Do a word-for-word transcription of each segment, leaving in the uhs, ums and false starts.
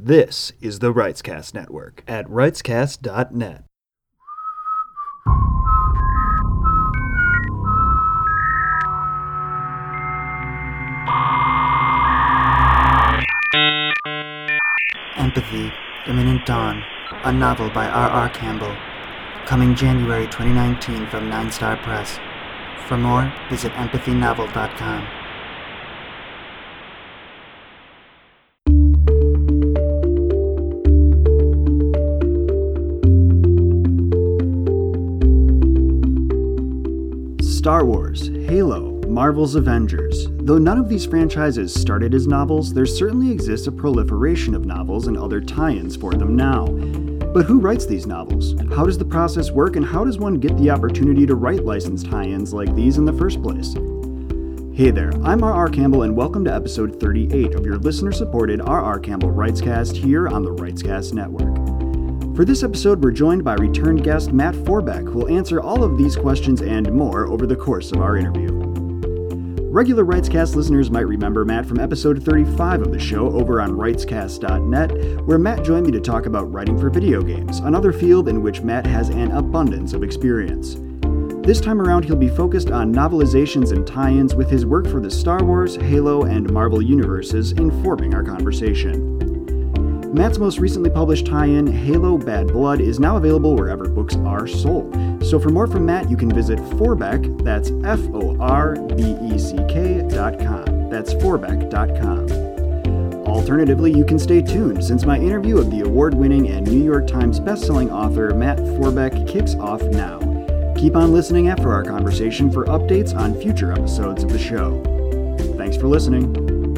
This is the Writescast Network at writescast dot net. Empathy, Imminent Dawn, a novel by R R Campbell. Coming January twenty nineteen from Nine Star Press. For more, visit empathy novel dot com. Star Wars, Halo, Marvel's Avengers. Though none of these franchises started as novels, there certainly exists a proliferation of novels and other tie-ins for them now. But who writes these novels? How does the process work, and how does one get the opportunity to write licensed tie-ins like these in the first place? Hey there, I'm R R Campbell, and welcome to episode thirty-eight of your listener-supported R R Campbell Writescast here on the Writescast Network. For this episode, we're joined by returned guest Matt Forbeck, who will answer all of these questions and more over the course of our interview. Regular Writescast listeners might remember Matt from episode thirty-five of the show over on writescast dot net, where Matt joined me to talk about writing for video games, another field in which Matt has an abundance of experience. This time around, he'll be focused on novelizations and tie-ins, with his work for the Star Wars, Halo, and Marvel universes informing our conversation. Matt's most recently published tie-in, Halo Bad Blood, is now available wherever books are sold. So for more from Matt, you can visit Forbeck, that's F O R B E C K dot com. That's Forbeck dot com. Alternatively, you can stay tuned, since my interview of the award-winning and New York Times bestselling author Matt Forbeck kicks off now. Keep on listening after our conversation for updates on future episodes of the show. Thanks for listening.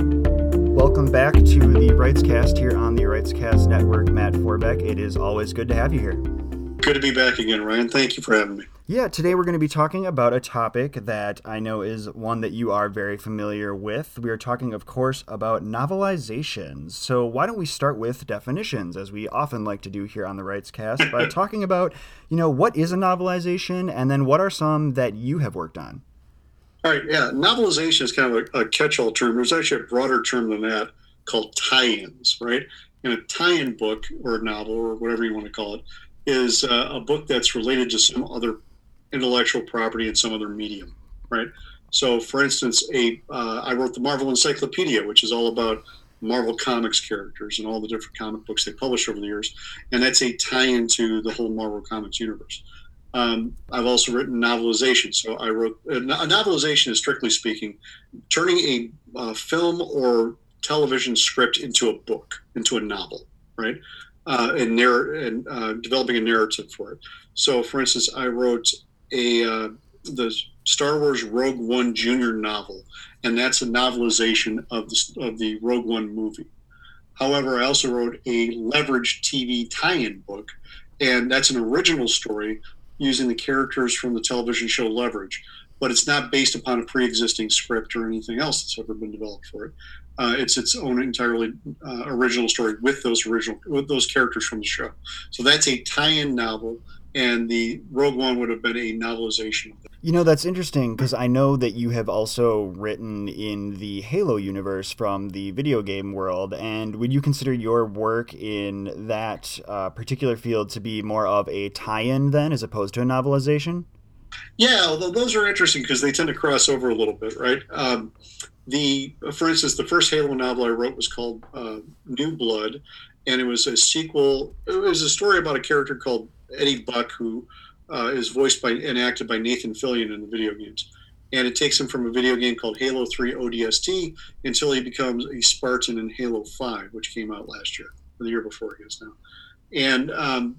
Welcome back to the Writescast here on the Writescast Network. Matt Forbeck, it is always good to have you here. Good to be back again, Ryan. Thank you for having me. Yeah, today we're going to be talking about a topic that I know is one that you are very familiar with. We are talking, of course, about novelizations. So why don't we start with definitions, as we often like to do here on the Writescast, by talking about, you know, what is a novelization, and then what are some that you have worked on? All right, yeah, novelization is kind of a, a catch-all term. There's actually a broader term than that called tie-ins, right? And a tie-in book or a novel or whatever you want to call it is uh, a book that's related to some other intellectual property in some other medium, right? So, for instance, a uh, I wrote the Marvel Encyclopedia, which is all about Marvel Comics characters and all the different comic books they published over the years, and that's a tie-in to the whole Marvel Comics universe. Um, I've also written novelization. So I wrote a novelization is, strictly speaking, turning a uh, film or television script into a book, into a novel, right? Uh, and, narr- and uh, developing a narrative for it. So, for instance, I wrote a uh, the Star Wars Rogue One Junior novel, and that's a novelization of the of the Rogue One movie. However, I also wrote a Leverage T V tie-in book, and that's an original story using the characters from the television show Leverage, but it's not based upon a pre-existing script or anything else that's ever been developed for it. Uh, it's its own entirely uh, original story with those original with those characters from the show. So that's a tie-in novel, and the Rogue One would have been a novelization of that. You know, that's interesting, because I know that you have also written in the Halo universe from the video game world, and would you consider your work in that uh, particular field to be more of a tie-in then, as opposed to a novelization? Yeah, although those are interesting because they tend to cross over a little bit, right? Um, the, for instance, the first Halo novel I wrote was called uh, New Blood, and it was a sequel. It was a story about a character called Eddie Buck, who uh, is voiced by and acted by Nathan Fillion in the video games. And it takes him from a video game called Halo three O D S T until he becomes a Spartan in Halo five, which came out last year, or the year before, I guess now. And um,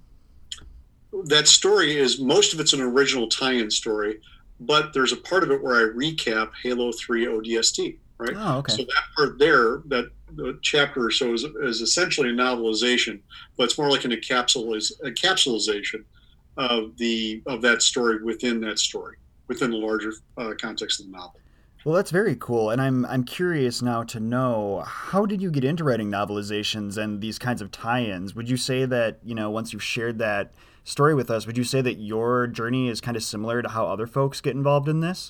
that story is, most of it's an original tie-in story, but there's a part of it where I recap Halo three O D S T, right? Oh, okay. So that part there, that the chapter or so is, is essentially a novelization, but it's more like an encapsuliz- encapsulization of the of that story within that story, within the larger uh, context of the novel. Well, that's very cool, and I'm I'm curious now to know, how did you get into writing novelizations and these kinds of tie-ins? Would you say that, you know, once you've shared that story with us, would you say that your journey is kind of similar to how other folks get involved in this?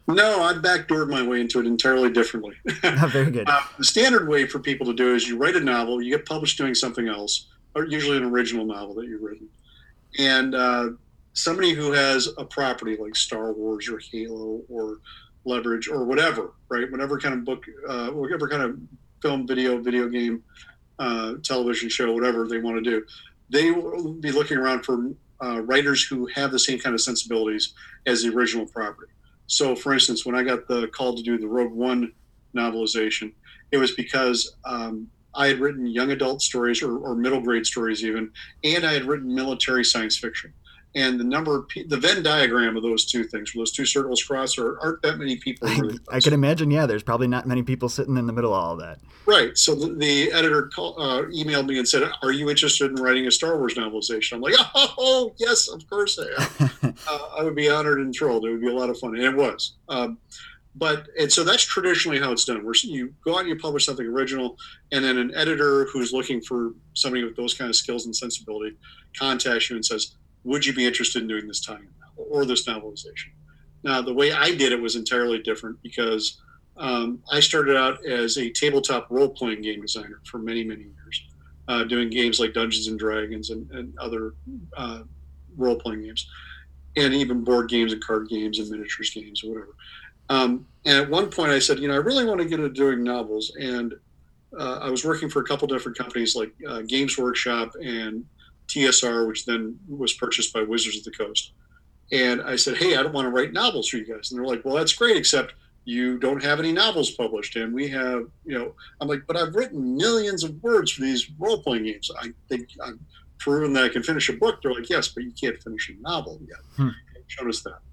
No, I backdoored my way into it entirely differently. Very good. Uh, the standard way for people to do it is you write a novel, you get published doing something else, or usually an original novel that you've written. And uh, somebody who has a property like Star Wars or Halo or Leverage or whatever, right? Whatever kind of book, uh, whatever kind of film, video, video game, uh, television show, whatever they want to do, they will be looking around for uh, writers who have the same kind of sensibilities as the original property. So, for instance, when I got the call to do the Rogue One novelization, it was because um, I had written young adult stories or, or middle grade stories even, and I had written military science fiction. And the number of pe- the Venn diagram of those two things, where those two circles cross, are, aren't that many people. Really I can imagine, yeah, there's probably not many people sitting in the middle of all of that. Right. So the, the editor call, uh, emailed me and said, "Are you interested in writing a Star Wars novelization?" I'm like, "Oh, yes, of course I am." uh, I would be honored and thrilled. It would be a lot of fun. And it was. Um, but, and so that's traditionally how it's done, where you go out and you publish something original, and then an editor who's looking for somebody with those kind of skills and sensibility contacts you and says, "Would you be interested in doing this tie-in novel or this novelization?" Now, the way I did it was entirely different because um, I started out as a tabletop role-playing game designer for many, many years, uh, doing games like Dungeons and Dragons and, and other uh, role-playing games, and even board games and card games and miniatures games or whatever. Um, and at one point I said, you know, I really want to get into doing novels. And uh, I was working for a couple different companies like uh, Games Workshop and T S R, which then was purchased by Wizards of the Coast. And I said, hey, I don't want to write novels for you guys. And they're like, well, that's great, except you don't have any novels published. And we have, you know, I'm like, but I've written millions of words for these role-playing games. I think I've proven that I can finish a book. They're like, yes, but you can't finish a novel yet. Hmm. They showed us that.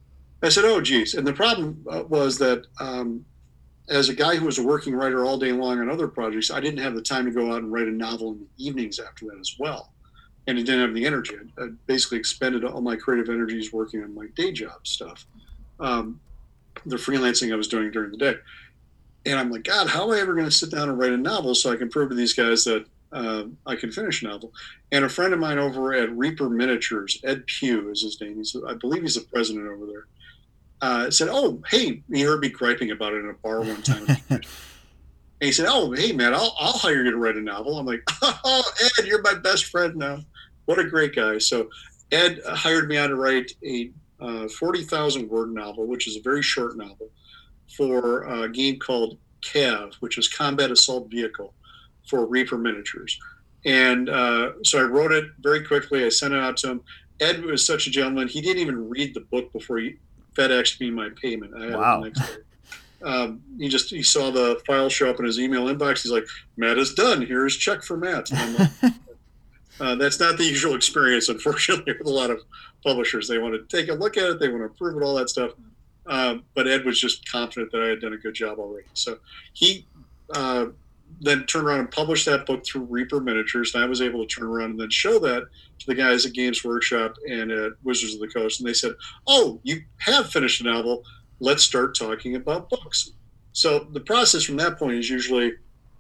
I said, oh, geez. And the problem uh, was that um, as a guy who was a working writer all day long on other projects, I didn't have the time to go out and write a novel in the evenings after that as well. And I didn't have the energy. I, I basically expended all my creative energies working on my day job stuff, um, the freelancing I was doing during the day. And I'm like, God, how am I ever going to sit down and write a novel so I can prove to these guys that uh, I can finish a novel? And a friend of mine over at Reaper Miniatures, Ed Pugh is his name. He's, I believe he's the president over there. Uh, said, oh, hey, he heard me griping about it in a bar one time. And he said, oh, hey, man, I'll, I'll hire you to write a novel. I'm like, oh, Ed, you're my best friend now. What a great guy. So Ed hired me on to write a uh, forty thousand word novel, which is a very short novel, for a game called C A V, which is Combat Assault Vehicle, for Reaper Miniatures. And uh, so I wrote it very quickly. I sent it out to him. Ed was such a gentleman. He didn't even read the book before he FedExed me my payment. I had wow. it the next day. Um, he just he saw the file show up in his email inbox. He's like, Matt is done. Here's check for Matt. Like, uh, that's not the usual experience, unfortunately, with a lot of publishers. They want to take a look at it. They want to approve it, all that stuff. Uh, but Ed was just confident that I had done a good job already. So he uh, then turned around and published that book through Reaper Miniatures. And I was able to turn around and then show that to the guys at Games Workshop and at Wizards of the Coast. And they said, oh, you have finished a novel. Let's start talking about books. So the process from that point is usually,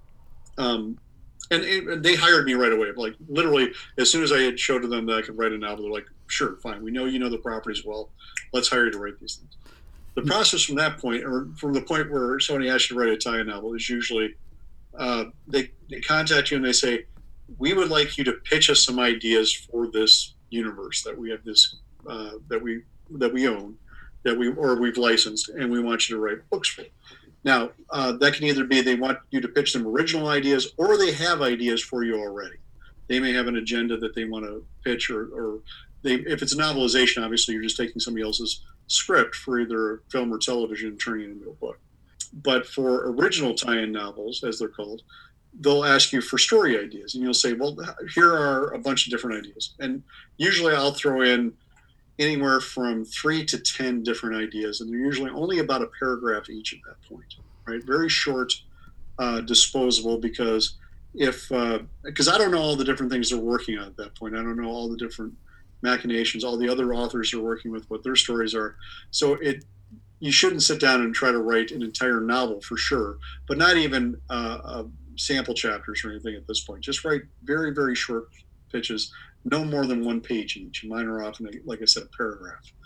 um, and, and they hired me right away. Like literally, as soon as I had showed to them that I could write a novel, they're like, sure, fine. We know you know the properties well. Let's hire you to write these things. The process from that point, or from the point where somebody asks you to write a tie-in novel, is usually uh, they, they contact you and they say, we would like you to pitch us some ideas for this universe that we have this, uh, that we that we own. that we or we've licensed, and we want you to write books for. Now, uh, that can either be they want you to pitch them original ideas, or they have ideas for you already. They may have an agenda that they want to pitch, or, or they, if it's a novelization, obviously you're just taking somebody else's script for either film or television and turning it into a book. But for original tie-in novels, as they're called, they'll ask you for story ideas, and you'll say, well, here are a bunch of different ideas. And usually I'll throw in anywhere from three to ten different ideas, and they're usually only about a paragraph each at that point, right? Very short, uh, disposable, because if because uh, I don't know all the different things they're working on at that point. I don't know all the different machinations, all the other authors are working with, what their stories are. So it you shouldn't sit down and try to write an entire novel for sure, but not even uh, uh, sample chapters or anything at this point. Just write very, very short pitches. No more than one page each. Mine are often, like I said, a paragraph.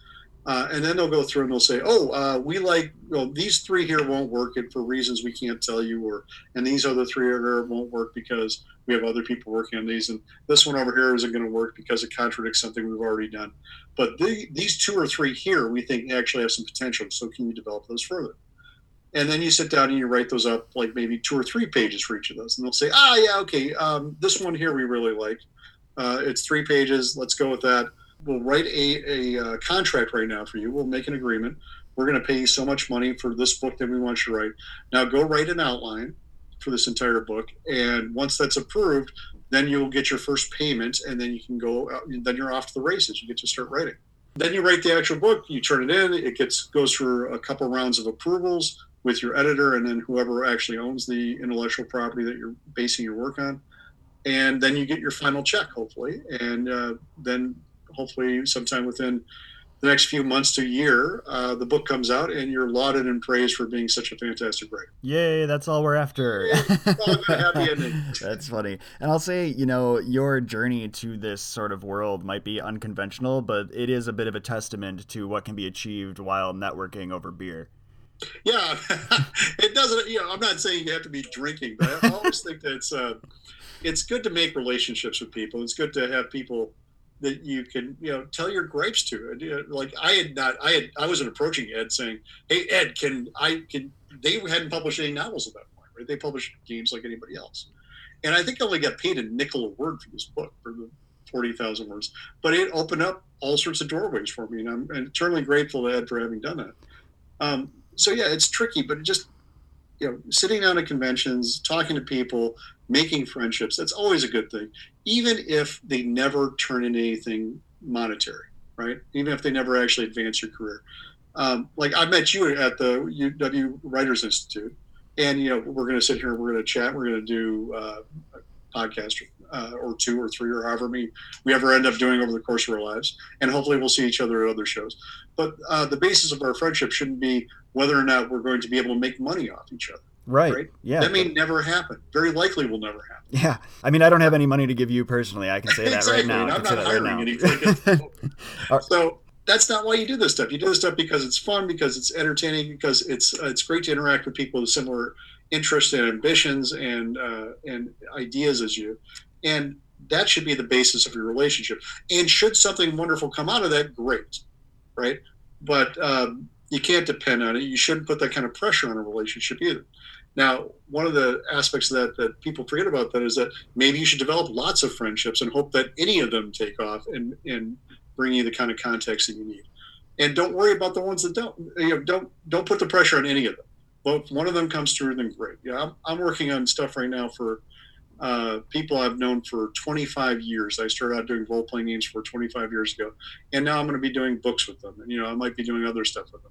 Uh, and then they'll go through and they'll say, oh, uh, we like, well, these three here won't work and for reasons we can't tell you, or, and these other three here won't work because we have other people working on these. And this one over here isn't going to work because it contradicts something we've already done. But the, these two or three here, we think actually have some potential. So can you develop those further? And then you sit down and you write those up, like maybe two or three pages for each of those. And they'll say, ah, yeah, okay, um, this one here we really like. Uh, it's three pages. Let's go with that. We'll write a, a uh, contract right now for you. We'll make an agreement. We're going to pay you so much money for this book that we want you to write. Now go write an outline for this entire book. And once that's approved, then you'll get your first payment, and then you can go out, and then you're off to the races. You get to start writing. Then you write the actual book. You turn it in. It gets goes through a couple rounds of approvals with your editor and then whoever actually owns the intellectual property that you're basing your work on. And then you get your final check, hopefully. And uh, then hopefully sometime within the next few months to a year, uh, the book comes out and you're lauded and praised for being such a fantastic writer. Yay, that's all we're after. All a happy ending. That's funny. And I'll say, you know, your journey to this sort of world might be unconventional, but it is a bit of a testament to what can be achieved while networking over beer. Yeah, it doesn't, you know, I'm not saying you have to be drinking, but I always think that it's, uh, it's good to make relationships with people. It's good to have people that you can, you know, tell your gripes to. And, you know, like I had not, I had, I wasn't approaching Ed saying, "Hey, Ed, can I, can," they hadn't published any novels at that point, right? They published games like anybody else. And I think I only got paid a nickel a word for this book, for the forty thousand words, but it opened up all sorts of doorways for me. And I'm eternally grateful to Ed for having done that. Um, so yeah, it's tricky, but it just, you know, sitting down at conventions, talking to people, making friendships, that's always a good thing, even if they never turn into anything monetary, right? Even if they never actually advance your career. Um, like I met you at the U W Writers Institute, and, you know, we're going to sit here, we're going to chat, we're going to do uh, a podcast uh, or two or three or however many we ever end up doing over the course of our lives. And hopefully we'll see each other at other shows. But uh, the basis of our friendship shouldn't be whether or not we're going to be able to make money off each other. Right. right. Yeah. That may never happen. Very likely will never happen. Yeah. I mean, I don't have any money to give you personally. I can say that exactly. right now. And I I'm can not say that hiring right anything. now. So that's not why you do this stuff. You do this stuff because it's fun, because it's entertaining, because it's uh, it's great to interact with people with similar interests and ambitions and uh, and ideas as you. And that should be the basis of your relationship. And should something wonderful come out of that, great, right? But um, you can't depend on it. You shouldn't put that kind of pressure on a relationship either. Now, one of the aspects of that that people forget about that is that maybe you should develop lots of friendships and hope that any of them take off and, and bring you the kind of context that you need. And don't worry about the ones that don't. You know, don't don't put the pressure on any of them. Well, if one of them comes through, then great. Yeah, I'm, I'm working on stuff right now for uh, people I've known for twenty-five years. I started out doing role-playing games for twenty-five years ago, and now I'm going to be doing books with them. And, you know, I might be doing other stuff with them.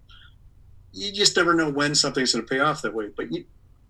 You just never know when something's going to pay off that way. But you,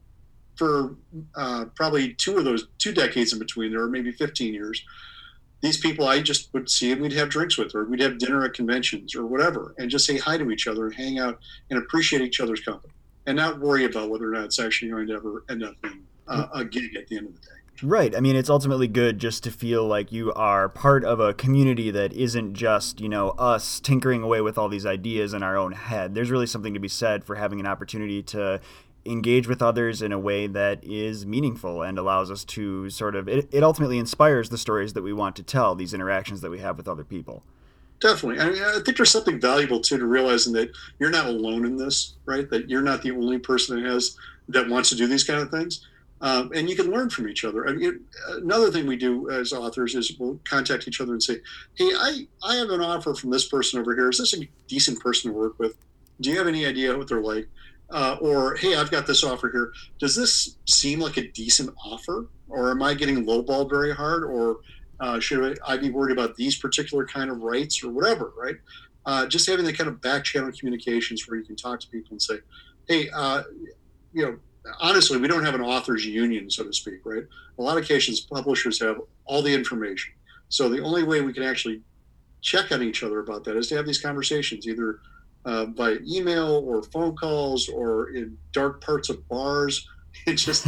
for uh, probably two of those, two decades in between there, or maybe fifteen years, these people I just would see and we'd have drinks with, or we'd have dinner at conventions or whatever, and just say hi to each other, hang out, and appreciate each other's company, and not worry about whether or not it's actually going to ever end up being uh, a gig at the end of the day. Right. I mean, it's ultimately good just to feel like you are part of a community that isn't just, you know, us tinkering away with all these ideas in our own head. There's really something to be said for having an opportunity to engage with others in a way that is meaningful and allows us to sort of, it, it ultimately inspires the stories that we want to tell, these interactions that we have with other people. Definitely. I mean, I think there's something valuable too to realizing that you're not alone in this, right? That you're not the only person that has, that wants to do these kind of things. Um, and you can learn from each other. I mean, another thing we do as authors is we'll contact each other and say, hey, I, I have an offer from this person over here. Is this a decent person to work with? Do you have any idea what they're like? Uh, or, hey, I've got this offer here. Does this seem like a decent offer? Or am I getting lowballed very hard? Or uh, should I be worried about these particular kind of rights or whatever, right? Uh, just having the kind of back channel communications where you can talk to people and say, hey, uh, you know, honestly, we don't have an author's union, so to speak, right? A lot of occasions, publishers have all the information. So the only way we can actually check on each other about that is to have these conversations, either uh, by email or phone calls or in dark parts of bars, and just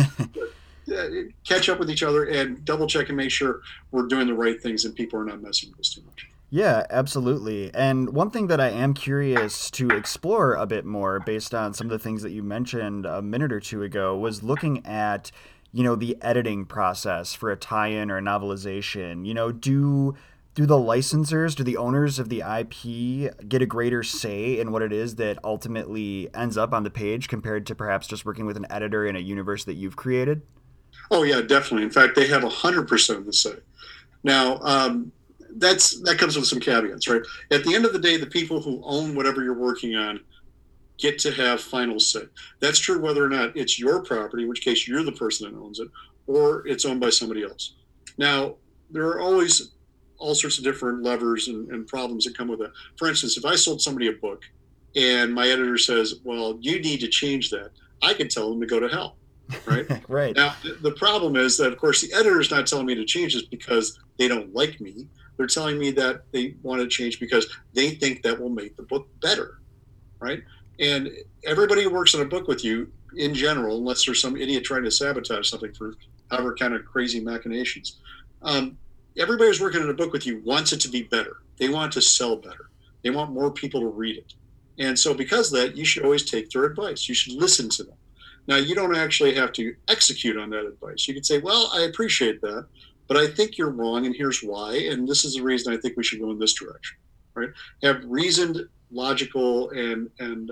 catch up with each other and double check and make sure we're doing the right things and people are not messing with us too much. Yeah, absolutely. And one thing that I am curious to explore a bit more based on some of the things that you mentioned a minute or two ago was looking at, you know, the editing process for a tie-in or a novelization. You know, do do the licensors, do the owners of the I P get a greater say in what it is that ultimately ends up on the page compared to perhaps just working with an editor in a universe that you've created? Oh yeah, definitely. In fact, they have a hundred percent of the say. Now, um, that's that comes with some caveats, right? At the end of the day, the people who own whatever you're working on get to have final say. That's true whether or not it's your property, in which case you're the person that owns it, or it's owned by somebody else. Now, there are always all sorts of different levers and, and problems that come with that. For instance, if I sold somebody a book and my editor says, well, you need to change that, I could tell them to go to hell, right? Right. Now, the problem is that, of course, the editor is not telling me to change this because they don't like me. They're telling me that they want to change because they think that will make the book better, right? And everybody who works on a book with you, in general, unless there's some idiot trying to sabotage something for however kind of crazy machinations, um, everybody who's working on a book with you wants it to be better. They want it to sell better. They want more people to read it. And so because of that, you should always take their advice. You should listen to them. Now, you don't actually have to execute on that advice. You could say, well, I appreciate that, but I think you're wrong, and here's why, and this is the reason I think we should go in this direction, right? Have reasoned, logical, and, and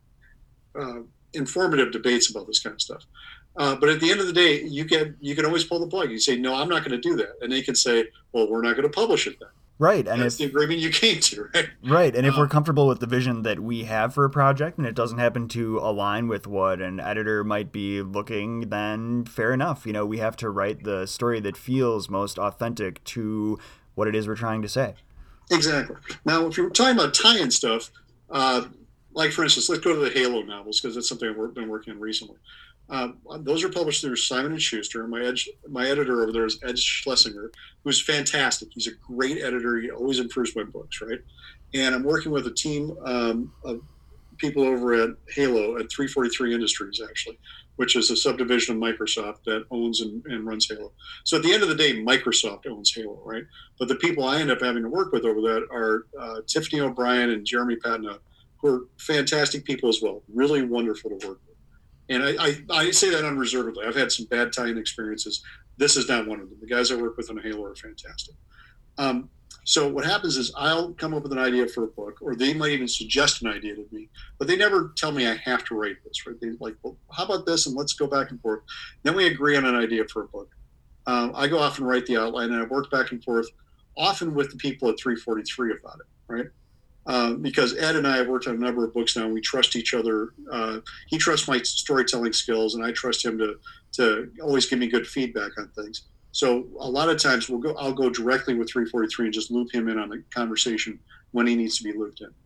uh, uh, informative debates about this kind of stuff. Uh, but at the end of the day, you can you can always pull the plug. You say, no, I'm not going to do that. And they can say, well, we're not going to publish it then. Right. And That's if, the agreement you came to, right? Right. And if um, we're comfortable with the vision that we have for a project and it doesn't happen to align with what an editor might be looking, then fair enough. You know, we have to write the story that feels most authentic to what it is we're trying to say. Exactly. Now, if you're talking about tie-in stuff, uh, like, for instance, let's go to the Halo novels, because that's something I've been working on recently. Um, those are published through Simon and Schuster. My edge, my editor over there is Ed Schlesinger, who's fantastic. He's a great editor. He always improves my books, right? And I'm working with a team um, of people over at Halo at three forty-three Industries, actually, which is a subdivision of Microsoft that owns and, and runs Halo. So at the end of the day, Microsoft owns Halo, right? But the people I end up having to work with over that are uh, Tiffany O'Brien and Jeremy Patna, who are fantastic people as well. Really wonderful to work with. And I, I, I say that unreservedly. I've had some bad tie-in experiences. This is not one of them. The guys I work with on Halo are fantastic. Um, so what happens is I'll come up with an idea for a book, or they might even suggest an idea to me, but they never tell me I have to write this, right? They like, well, how about this? And let's go back and forth. Then we agree on an idea for a book. Um, I go off and write the outline, and I work back and forth, often with the people at three forty-three about it, right? Um, because Ed and I have worked on a number of books now, and we trust each other. Uh, he trusts my storytelling skills, and I trust him to to always give me good feedback on things. So a lot of times we'll go. I'll go directly with three forty-three and just loop him in on the conversation when he needs to be looped in,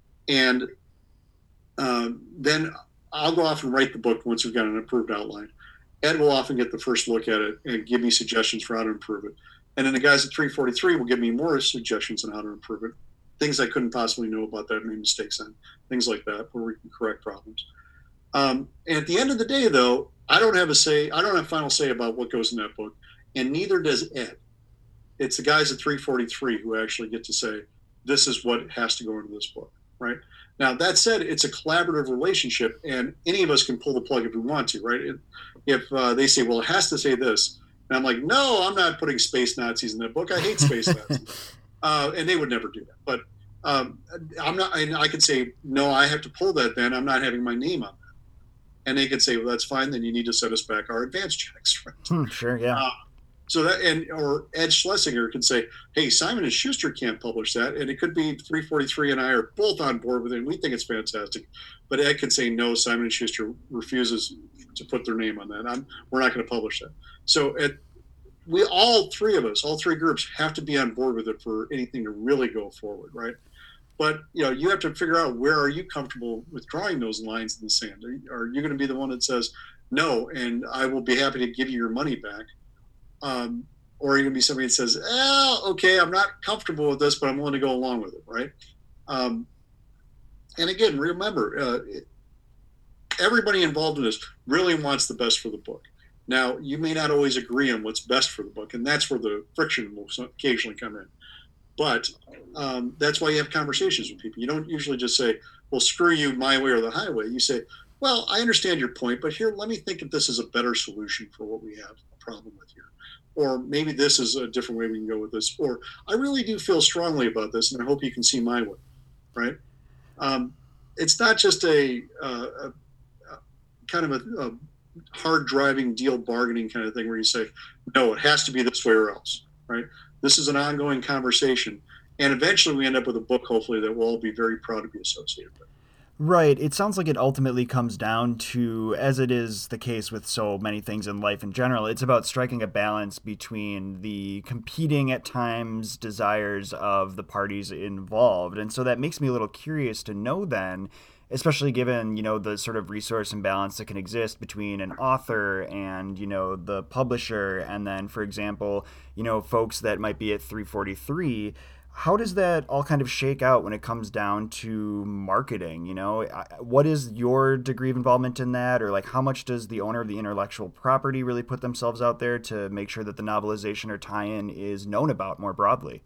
and um, then I'll go off and write the book once we've got an approved outline. Ed will often get the first look at it and give me suggestions for how to improve it, and then the guys at three forty-three will give me more suggestions on how to improve it. Things I couldn't possibly know about that I made mistakes on, things like that, where we can correct problems. Um, and at the end of the day, though, I don't have a say. I don't have final say about what goes in that book, and neither does Ed. It's the guys at three forty-three who actually get to say, this is what has to go into this book, right? Now, that said, it's a collaborative relationship, and any of us can pull the plug if we want to, right? If uh, they say, well, it has to say this, and I'm like, no, I'm not putting space Nazis in that book. I hate space Nazis. Uh, and they would never do that. But um, I'm not, and I could say, no, I have to pull that then. I'm not having my name on that. And they could say, well, that's fine. Then you need to send us back our advance checks. Right? Hmm, sure, yeah. Uh, so that, and, or Ed Schlesinger can say, hey, Simon and Schuster can't publish that. And it could be three forty-three and I are both on board with it. And we think it's fantastic. But Ed can say, no, Simon and Schuster refuses to put their name on that. I'm, we're not going to publish that. So at, we all three of us, all three groups have to be on board with it for anything to really go forward, right? But, you know, you have to figure out where are you comfortable with drawing those lines in the sand? Are, are you going to be the one that says, no, and I will be happy to give you your money back? Um, or are you going to be somebody that says, eh, okay, I'm not comfortable with this, but I'm willing to go along with it, right? Um, and again, remember, uh, everybody involved in this really wants the best for the book. Now, you may not always agree on what's best for the book, and that's where the friction will occasionally come in. but um, that's why you have conversations with people. You don't usually just say, well, screw you, my way or the highway. You say, well, I understand your point, but here, let me think if this is a better solution for what we have a problem with here. Or maybe this is a different way we can go with this. Or I really do feel strongly about this, and I hope you can see my way, right? Um, it's not just a, uh, a, a kind of a, a hard driving deal bargaining kind of thing where you say, no, it has to be this way or else, right? This is an ongoing conversation. And eventually we end up with a book, hopefully, that we'll all be very proud to be associated with. Right. It sounds like it ultimately comes down to, as it is the case with so many things in life in general, it's about striking a balance between the competing at times desires of the parties involved. And so that makes me a little curious to know then, especially given, you know, the sort of resource imbalance that can exist between an author and, you know, the publisher, and then, for example, you know, folks that might be at three forty-three. How does that all kind of shake out when it comes down to marketing? You know, what is your degree of involvement in that? Or like, how much does the owner of the intellectual property really put themselves out there to make sure that the novelization or tie-in is known about more broadly?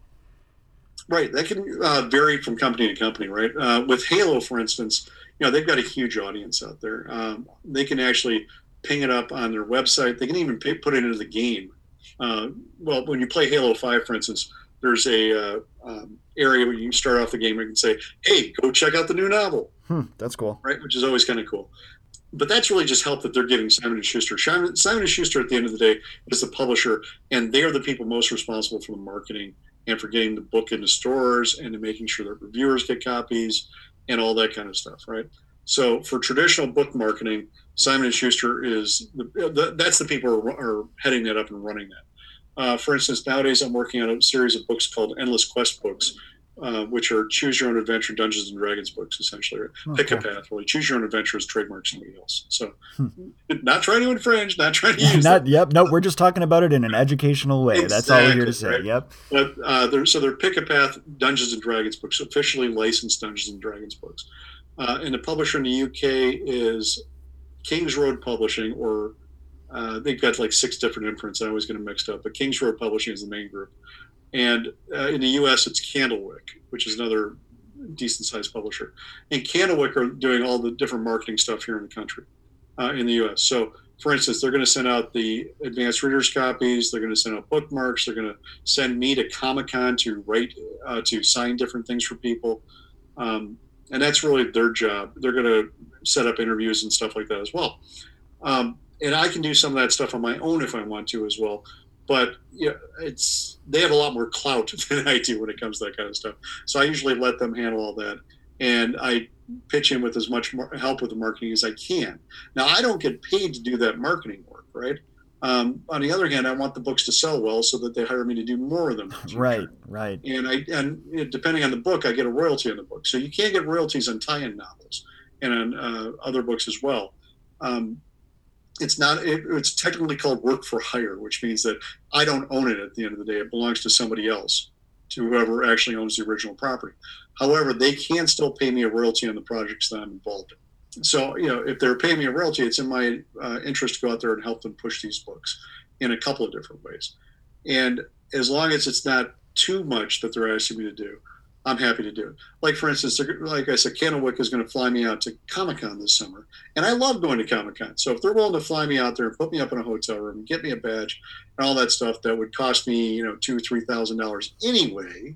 Right. That can uh, vary from company to company, right? Uh, with Halo, for instance, you know, they've got a huge audience out there. Um, they can actually ping it up on their website. They can even pay, put it into the game. Uh, well, when you play Halo five, for instance, there's a uh, um, area where you can start off the game where you can say, hey, go check out the new novel. Hmm, that's cool. Right, which is always kind of cool. But that's really just help that they're giving Simon and Schuster. Simon and Schuster, at the end of the day, is the publisher, and they are the people most responsible for the marketing and for getting the book into stores and to making sure that reviewers get copies and all that kind of stuff, right? So for traditional book marketing, Simon and Schuster is the, the that's the people who are, are heading that up and running that. Uh, for instance, nowadays I'm working on a series of books called Endless Quest books, uh, which are choose your own adventure Dungeons and Dragons books, essentially. Okay. Pick a path, really. Choose your own adventure is trademark somebody else. So, hmm. not trying to infringe, not trying to yeah, use not, that. Yep, no, we're just talking about it in an educational way. Exactly, that's all we're here to say. Right? Yep. But uh, they're, so they're Pick a Path Dungeons and Dragons books, officially licensed Dungeons and Dragons books. Uh, and the publisher in the U K is Kings Road Publishing, or Uh, they've got like six different imprints. I always get them mixed up, but Kings Road Publishing is the main group. And uh, in the U S, it's Candlewick, which is another decent-sized publisher. And Candlewick are doing all the different marketing stuff here in the country, uh, in the U S. So, for instance, they're going to send out the advanced readers copies. They're going to send out bookmarks. They're going to send me to Comic-Con to write, uh, to sign different things for people. Um, and that's really their job. They're going to set up interviews and stuff like that as well. Um, And I can do some of that stuff on my own if I want to as well. But you know, it's they have a lot more clout than I do when it comes to that kind of stuff. So I usually let them handle all that. And I pitch in with as much help with the marketing as I can. Now, I don't get paid to do that marketing work, right? Um, on the other hand, I want the books to sell well so that they hire me to do more of them. Right, right. And I and depending on the book, I get a royalty on the book. So you can't get royalties on tie-in novels and on uh, other books as well. Um, It's not. It, it's technically called work for hire, which means that I don't own it at the end of the day. It belongs to somebody else, to whoever actually owns the original property. However, they can still pay me a royalty on the projects that I'm involved in. So, you know, if they're paying me a royalty, it's in my uh, interest to go out there and help them push these books in a couple of different ways. And as long as it's not too much that they're asking me to do, I'm happy to do it. Like, for instance, like I said, Candlewick is going to fly me out to Comic-Con this summer. And I love going to Comic-Con. So if they're willing to fly me out there and put me up in a hotel room and get me a badge and all that stuff that would cost me, you know, two or three thousand dollars anyway,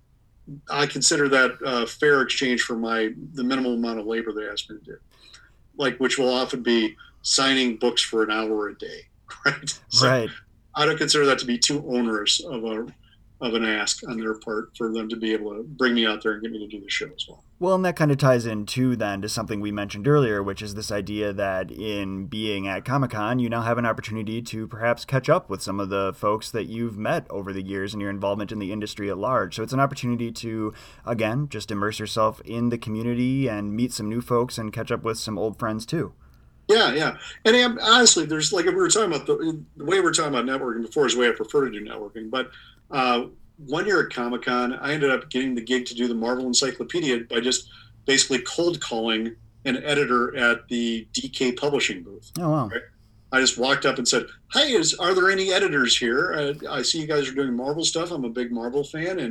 I consider that a fair exchange for my the minimum amount of labor they ask me to do. Like, which will often be signing books for an hour a day, right? So right. I don't consider that to be too onerous of a of an ask on their part for them to be able to bring me out there and get me to do the show as well. Well, and that kind of ties in too then to something we mentioned earlier, which is this idea that in being at Comic-Con, you now have an opportunity to perhaps catch up with some of the folks that you've met over the years and your involvement in the industry at large. So it's an opportunity to, again, just immerse yourself in the community and meet some new folks and catch up with some old friends too. Yeah, yeah. And um, honestly, there's like we were talking about, the, the way we were talking about networking before is the way I prefer to do networking. But uh, one year at Comic-Con, I ended up getting the gig to do the Marvel Encyclopedia by just basically cold calling an editor at the D K Publishing booth. Oh, wow. Right? I just walked up and said, hey, is, are there any editors here? Uh, I see you guys are doing Marvel stuff. I'm a big Marvel fan, and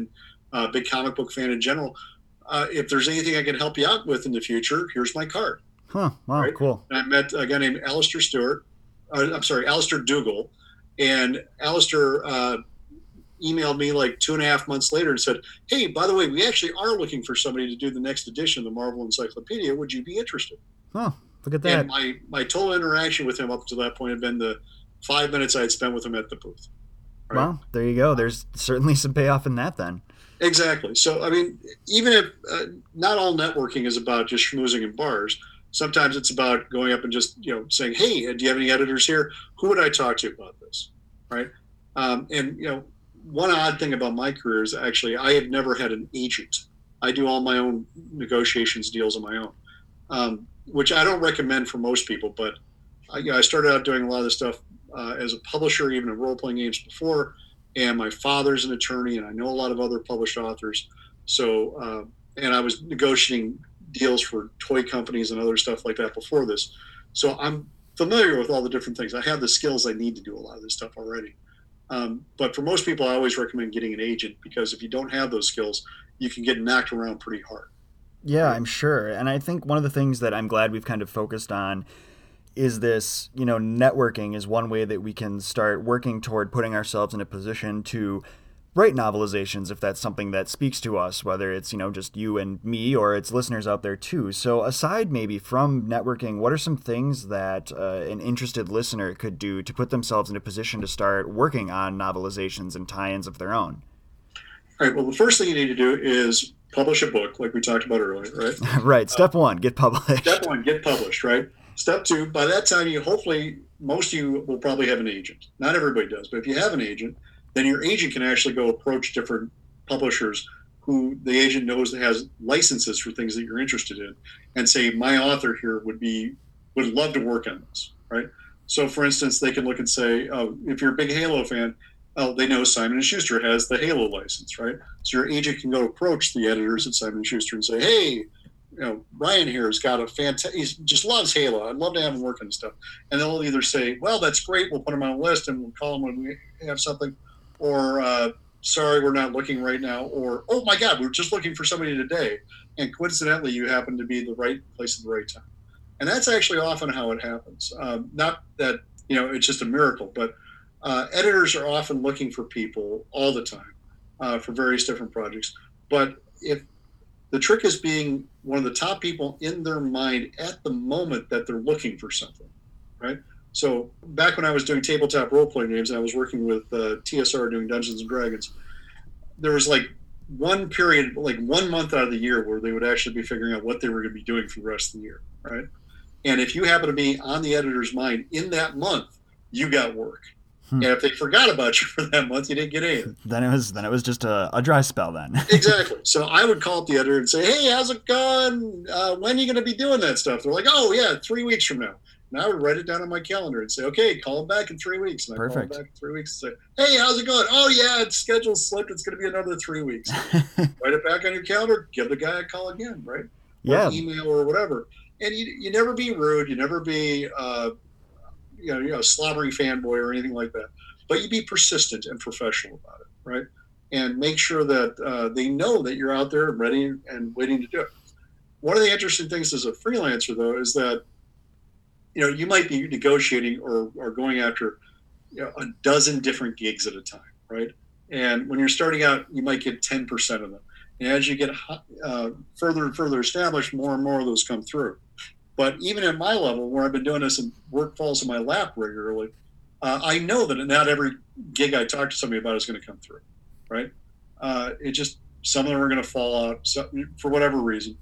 uh, big comic book fan in general. Uh, if there's anything I can help you out with in the future, here's my card. Huh. Wow. Right? Cool. And I met a guy named Alistair Stewart. Uh, I'm sorry, Alistair Dougal. And Alistair uh, emailed me like two and a half months later and said, hey, by the way, we actually are looking for somebody to do the next edition of the Marvel Encyclopedia. Would you be interested? Oh, look at that. And my, my total interaction with him up to that point had been the five minutes I had spent with him at the booth. Right? Well, there you go. There's certainly some payoff in that then. Exactly. So, I mean, even if uh, not all networking is about just schmoozing in bars, sometimes it's about going up and just, you know, saying, hey, do you have any editors here? Who would I talk to about this? Right. Um, and, you know, one odd thing about my career is actually I have never had an agent. I do all my own negotiations deals on my own, um, which I don't recommend for most people. But I, you know, I started out doing a lot of this stuff uh, as a publisher, even in role-playing games before. And my father's an attorney, and I know a lot of other published authors. So, uh, and I was negotiating deals for toy companies and other stuff like that before this. So I'm familiar with all the different things. I have the skills I need to do a lot of this stuff already. Um, but for most people, I always recommend getting an agent, because if you don't have those skills, you can get knocked around pretty hard. Yeah, I'm sure. And I think one of the things that I'm glad we've kind of focused on is this, you know, networking is one way that we can start working toward putting ourselves in a position to write novelizations, if that's something that speaks to us, whether it's, you know, just you and me or it's listeners out there too. So aside maybe from networking, what are some things that uh, an interested listener could do to put themselves in a position to start working on novelizations and tie-ins of their own? All right. Well, the first thing you need to do is publish a book, like we talked about earlier, right? Right. Step uh, one, get published. Step one, get published, right? Step two, by that time, you hopefully, most of you will probably have an agent. Not everybody does, but if you have an agent, then your agent can actually go approach different publishers who the agent knows that has licenses for things that you're interested in, and say, my author here would be would love to work on this, right? So, for instance, they can look and say, oh, if you're a big Halo fan, oh, they know Simon and Schuster has the Halo license, right? So your agent can go approach the editors at Simon and Schuster and say, hey, you know, Ryan here has got a fantastic, he just loves Halo. I'd love to have him work on stuff. And they'll either say, well, that's great, we'll put him on a list and we'll call him when we have something. Or, uh, sorry, we're not looking right now. Or, oh my God, we're just looking for somebody today. And coincidentally, you happen to be the right place at the right time. And that's actually often how it happens. Um, not that, you know, it's just a miracle, but uh, editors are often looking for people all the time uh, for various different projects. But if the trick is being one of the top people in their mind at the moment that they're looking for something, right? So back when I was doing tabletop role-playing games and I was working with uh, T S R doing Dungeons and Dragons, there was like one period, like one month out of the year where they would actually be figuring out what they were going to be doing for the rest of the year, right? And if you happen to be on the editor's mind in that month, you got work. Hmm. And if they forgot about you for that month, you didn't get anything. Then it was then it was just a, a dry spell then. Exactly. So I would call up the editor and say, hey, how's it going? Uh, when are you going to be doing that stuff? They're like, oh, yeah, three weeks from now. And I would write it down on my calendar and say, okay, call him back in three weeks. And I Perfect. call him back in three weeks and say, hey, how's it going? Oh, yeah, it's scheduled slipped. It's going to be another three weeks. Write it back on your calendar. Give the guy a call again, right? Yeah. Or email or whatever. And you, you never be rude. You never be, uh, you know, you know, a slobbering fanboy or anything like that. But you be persistent and professional about it, right? And make sure that uh, they know that you're out there ready and waiting to do it. One of the interesting things as a freelancer, though, is that you know, you might be negotiating or, or going after you know, a dozen different gigs at a time, right? And when you're starting out, you might get ten percent of them. And as you get uh, further and further established, more and more of those come through. But even at my level, where I've been doing this and work falls in my lap regularly, uh, I know that not every gig I talk to somebody about is going to come through, right? Uh, it just, some of them are going to fall out so, for whatever reason.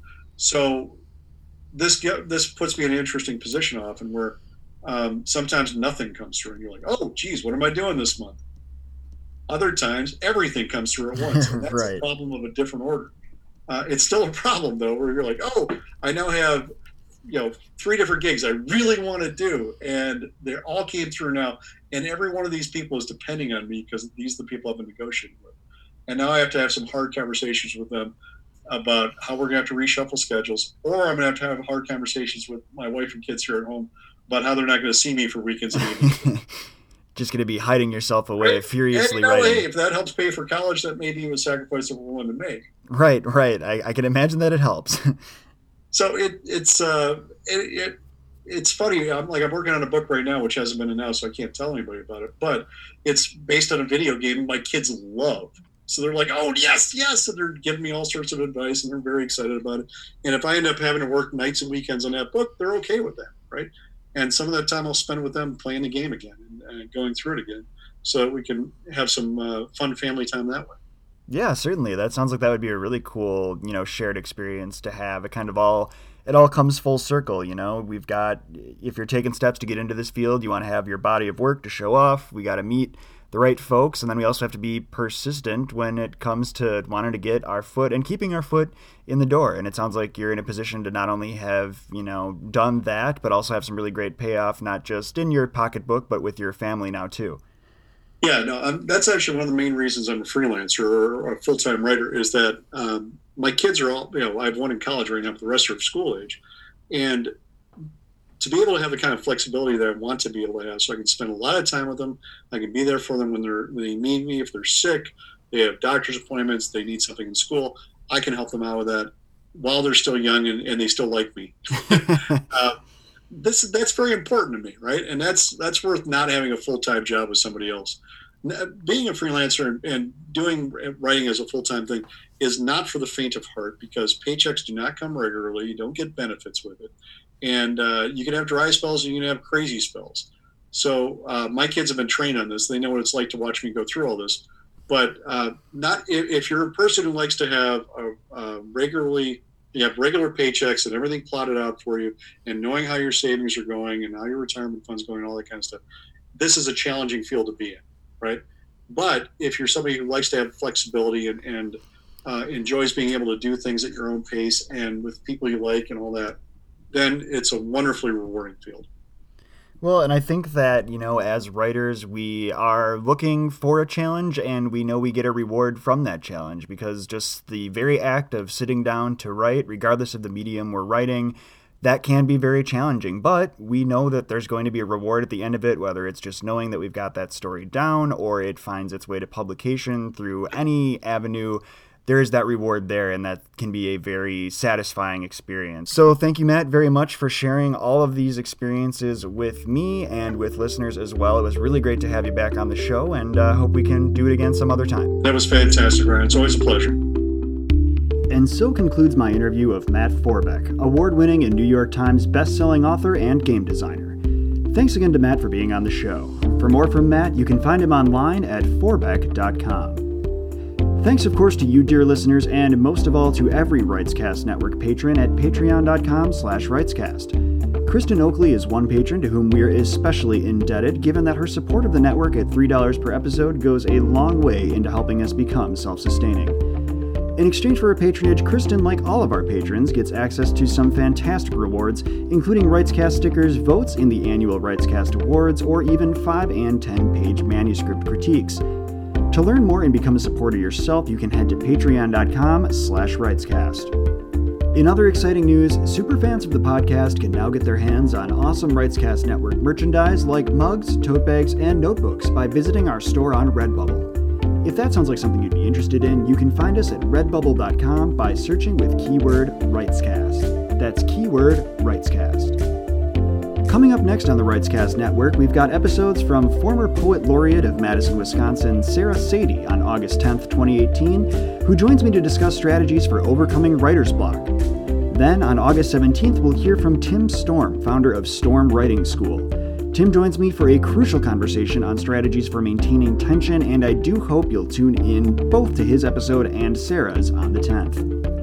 So This this puts me in an interesting position often where um, sometimes nothing comes through and you're like, oh, geez, what am I doing this month? Other times, everything comes through at once. And that's Right. a problem of a different order. Uh, it's still a problem, though, where you're like, oh, I now have you know three different gigs I really want to do. And they all came through now. And every one of these people is depending on me because these are the people I've been negotiating with. And now I have to have some hard conversations with them about how we're going to have to reshuffle schedules, or I'm going to have to have hard conversations with my wife and kids here at home about how they're not going to see me for weekends and evenings. just going to be hiding yourself away right. furiously and, you know, writing. Hey, if that helps pay for college, that may be a sacrifice that we're willing to make. Right, right. I, I can imagine that it helps. So it, it's uh, it, it it's funny. I'm like I'm working on a book right now, which hasn't been announced, so I can't tell anybody about it. But it's based on a video game my kids love. So they're like, "Oh yes, yes," and they're giving me all sorts of advice, and they're very excited about it. And if I end up having to work nights and weekends on that book, they're okay with that, right? And some of that time I'll spend with them playing the game again and, and going through it again, so that we can have some uh, fun family time that way. Yeah, certainly. That sounds like that would be a really cool, you know, shared experience to have. It kind of all, it all comes full circle, you know. We've got, if you're taking steps to get into this field, you want to have your body of work to show off. We got to meet the right folks, and then we also have to be persistent when it comes to wanting to get our foot and keeping our foot in the door. And it sounds like you're in a position to not only have, you know, done that, but also have some really great payoff, not just in your pocketbook, but with your family now too. Yeah, no, um, that's actually one of the main reasons I'm a freelancer or a full-time writer is that um, my kids are all, you know, I have one in college right now, but the rest are school age. And to be able to have the kind of flexibility that I want to be able to have, so I can spend a lot of time with them. I can be there for them when they're when they need me. If they're sick, they have doctor's appointments, they need something in school, I can help them out with that while they're still young and, and they still like me. uh, this that's very important to me, right? And that's that's worth not having a full-time job with somebody else. Being a freelancer and, and doing writing as a full-time thing is not for the faint of heart, because paychecks do not come regularly. You don't get benefits with it. And uh, you can have dry spells and you can have crazy spells. So uh, my kids have been trained on this. They know what it's like to watch me go through all this. But uh, not if, if you're a person who likes to have a, a regularly, you have regular paychecks and everything plotted out for you, and knowing how your savings are going and how your retirement fund's going, all that kind of stuff, this is a challenging field to be in, right? But if you're somebody who likes to have flexibility and, and uh, enjoys being able to do things at your own pace and with people you like and all that, then it's a wonderfully rewarding field. Well, and I think that, you know, as writers, we are looking for a challenge, and we know we get a reward from that challenge, because just the very act of sitting down to write, regardless of the medium we're writing, that can be very challenging. But we know that there's going to be a reward at the end of it, whether it's just knowing that we've got that story down or it finds its way to publication through any avenue. There's that reward there, and that can be a very satisfying experience. So thank you, Matt, very much for sharing all of these experiences with me and with listeners as well. It was really great to have you back on the show, and I uh, hope we can do it again some other time. That was fantastic, Ryan. It's always a pleasure. And so concludes my interview of Matt Forbeck, award-winning and New York Times best-selling author and game designer. Thanks again to Matt for being on the show. For more from Matt, you can find him online at forbeck dot com. Thanks, of course, to you, dear listeners, and most of all to every Writescast Network patron at patreon.com slash Writescast. Kristen Oakley is one patron to whom we're especially indebted, given that her support of the network at three dollars per episode goes a long way into helping us become self-sustaining. In exchange for her patronage, Kristen, like all of our patrons, gets access to some fantastic rewards, including Writescast stickers, votes in the annual Writescast Awards, or even five and ten page manuscript critiques. To learn more and become a supporter yourself, you can head to patreon.com slash Writescast. In other exciting news, superfans of the podcast can now get their hands on awesome Writescast Network merchandise like mugs, tote bags, and notebooks by visiting our store on Redbubble. If that sounds like something you'd be interested in, you can find us at redbubble dot com by searching with keyword Writescast. That's keyword Writescast. Coming up next on the Writescast Network, we've got episodes from former Poet Laureate of Madison, Wisconsin, Sarah Sadie on August tenth, twenty eighteen, who joins me to discuss strategies for overcoming writer's block. Then, on August seventeenth, we'll hear from Tim Storm, founder of Storm Writing School. Tim joins me for a crucial conversation on strategies for maintaining tension, and I do hope you'll tune in both to his episode and Sarah's on the tenth.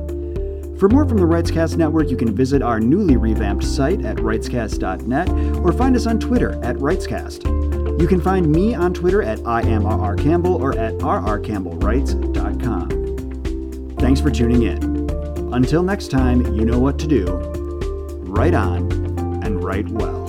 For more from the Writescast Network, you can visit our newly revamped site at writescast dot net or find us on Twitter at Writescast. You can find me on Twitter at I am R R Campbell or at r r campbell writes dot com. Thanks for tuning in. Until next time, you know what to do. Write on and write well.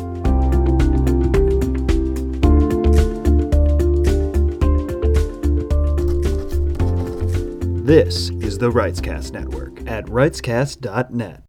This is the Writescast Network at writescast dot net.